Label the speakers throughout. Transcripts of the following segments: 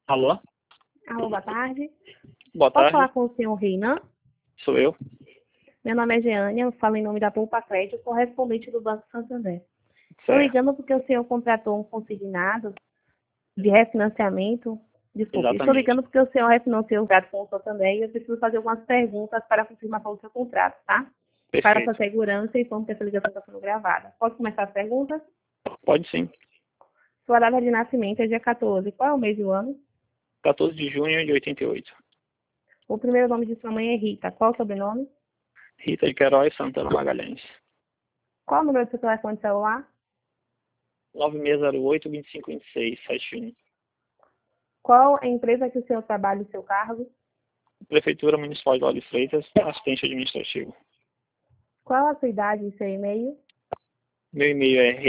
Speaker 1: Alô?
Speaker 2: Alô, boa tarde.
Speaker 1: Boa
Speaker 2: Posso
Speaker 1: tarde.
Speaker 2: falar com o senhor Reinan?
Speaker 1: Sou eu.
Speaker 2: Meu nome é Jeane, eu falo em nome da Poupa Crédito, correspondente do Banco Santander. Estou
Speaker 1: Certo.
Speaker 2: ligando porque o senhor contratou um consignado de refinanciamento. Desculpe, estou
Speaker 1: Exatamente.
Speaker 2: ligando porque o senhor refinanciou o contrato com o Santander e eu preciso fazer algumas perguntas para a confirmação do seu contrato, tá? Para sua
Speaker 1: Perfeito.
Speaker 2: segurança e como que essa ligação está sendo gravada. Posso começar as perguntas?
Speaker 1: Pode sim.
Speaker 2: Sua data de nascimento é dia 14. Qual é o mês e o ano?
Speaker 1: 14 de junho de 88.
Speaker 2: O primeiro nome de sua mãe é Rita. Qual o sobrenome?
Speaker 1: Rita de Queiroz Santana Magalhães.
Speaker 2: Qual o número do seu telefone celular?
Speaker 1: 9608-2526, 71.
Speaker 2: Qual a empresa que o senhor trabalha e seu cargo?
Speaker 1: Prefeitura Municipal de Lauro de Freitas, assistente administrativo.
Speaker 2: Qual a sua idade e seu e-mail?
Speaker 1: Meu e-mail é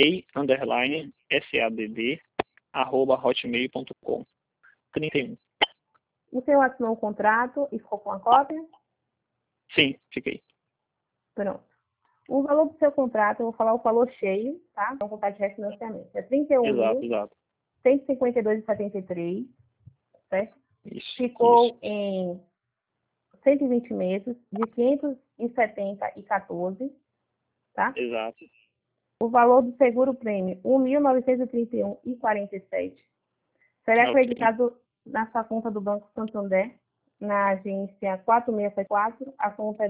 Speaker 1: rei_sadd@hotmail.com. 31.
Speaker 2: O senhor assinou o contrato e ficou com a cópia?
Speaker 1: Sim, fiquei.
Speaker 2: Pronto. O valor do seu contrato, eu vou falar o valor cheio, tá? É um contrato de refinanciamento. É R$
Speaker 1: Exato, exato.
Speaker 2: 31.152,73, certo?
Speaker 1: Isso.
Speaker 2: Ficou em 120 meses de 570,14, tá?
Speaker 1: Exato.
Speaker 2: O valor do seguro prêmio, R$ 1.931,47. Será
Speaker 1: Ok.
Speaker 2: acreditado na sua conta do Banco Santander, na agência 4674, a conta é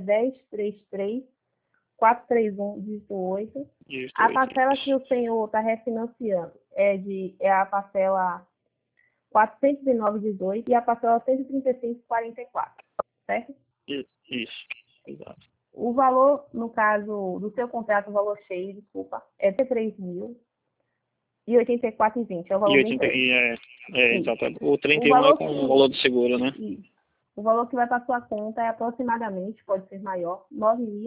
Speaker 2: 1033-431-18.
Speaker 1: Isso,
Speaker 2: A parcela
Speaker 1: isso.
Speaker 2: que o senhor está refinanciando é a parcela 409,18 e a parcela 135,44, certo?
Speaker 1: Isso. Exato.
Speaker 2: O valor, no caso do seu contrato, o valor cheio, desculpa, é de R$ 3.084,20. É o valor
Speaker 1: E
Speaker 2: do
Speaker 1: 80,
Speaker 2: empréstimo. Isso.
Speaker 1: exato. O
Speaker 2: O
Speaker 1: 31 é
Speaker 2: valor
Speaker 1: com
Speaker 2: que,
Speaker 1: o valor do seguro, né?
Speaker 2: isso. O valor que vai para a sua conta é aproximadamente, pode ser maior, R$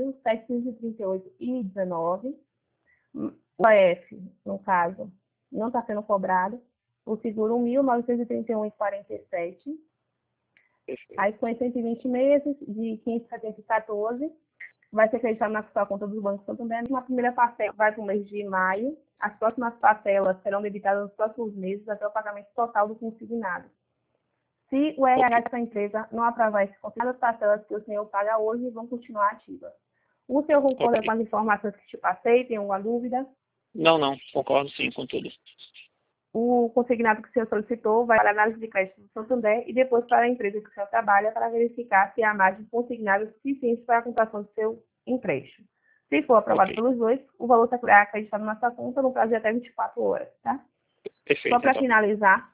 Speaker 2: 9.738,19. O AF, no caso, não está sendo cobrado. O seguro, R$ 1.931,47.
Speaker 1: Perfeito.
Speaker 2: Aí, com 120 meses, de 570,14, vai ser acreditado na sua conta do Banco Santander. Uma primeira parcela vai para o mês de maio. As próximas parcelas serão debitadas nos próximos meses até o pagamento total do consignado. Se o RH dessa empresa não aprovar esse consignado, as parcelas que o senhor paga hoje vão continuar ativas. O senhor concorda
Speaker 1: Ok.
Speaker 2: com as informações que te passei? Tem alguma dúvida?
Speaker 1: Não. Concordo sim com tudo.
Speaker 2: O consignado que o senhor solicitou vai para a análise de crédito do Santander e depois para a empresa que o senhor trabalha para verificar se há margem consignada suficiente para a compração do seu empréstimo. Se for aprovado
Speaker 1: Ok.
Speaker 2: pelos dois, o valor será acreditado na sua conta no prazo de até 24 horas, tá? Só
Speaker 1: Perfeito,
Speaker 2: para
Speaker 1: então.
Speaker 2: finalizar,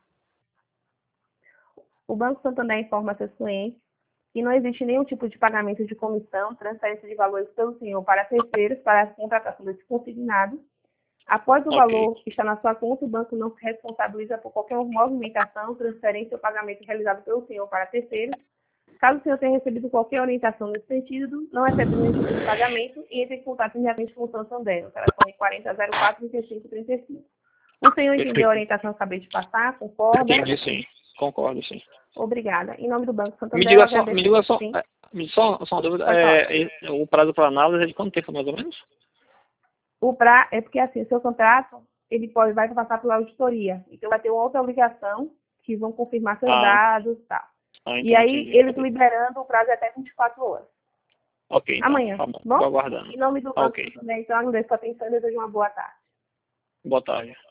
Speaker 2: o Banco Santander informa seus clientes que não existe nenhum tipo de pagamento de comissão, transferência de valores pelo senhor para terceiros para a contratação desse consignado. Após o
Speaker 1: Ok.
Speaker 2: valor que está na sua conta, o banco não se responsabiliza por qualquer movimentação, transferência ou pagamento realizado pelo senhor para terceiros. Caso o senhor tenha recebido qualquer orientação nesse sentido, não recebe nenhum tipo de pagamento e entre em contato imediatamente com o Santander, o telefone 4004-3535. O senhor entendeu a
Speaker 1: Perfeito.
Speaker 2: orientação que acabei de passar? Concorda?
Speaker 1: Entendi sim. Concordo sim.
Speaker 2: Obrigada. Em nome do Banco
Speaker 1: Me
Speaker 2: Santander, eu
Speaker 1: diga só,
Speaker 2: agradeço. Sim,
Speaker 1: só uma dúvida.
Speaker 2: pode falar.
Speaker 1: O prazo para análise é de quanto tempo mais ou menos?
Speaker 2: É porque assim, o seu contrato, vai passar pela auditoria. Então vai ter uma outra obrigação que vão confirmar seus
Speaker 1: Ah,
Speaker 2: dados e tal. E
Speaker 1: então
Speaker 2: aí,
Speaker 1: entendi.
Speaker 2: eles liberando, o prazo é até 24 horas.
Speaker 1: Ok, então.
Speaker 2: Amanhã,
Speaker 1: Tá bom. Tô
Speaker 2: bom?
Speaker 1: aguardando.
Speaker 2: Em nome do
Speaker 1: Tá
Speaker 2: Banco
Speaker 1: ok.
Speaker 2: Santander, então, agradeço a atenção e desejo uma boa tarde.
Speaker 1: Boa tarde.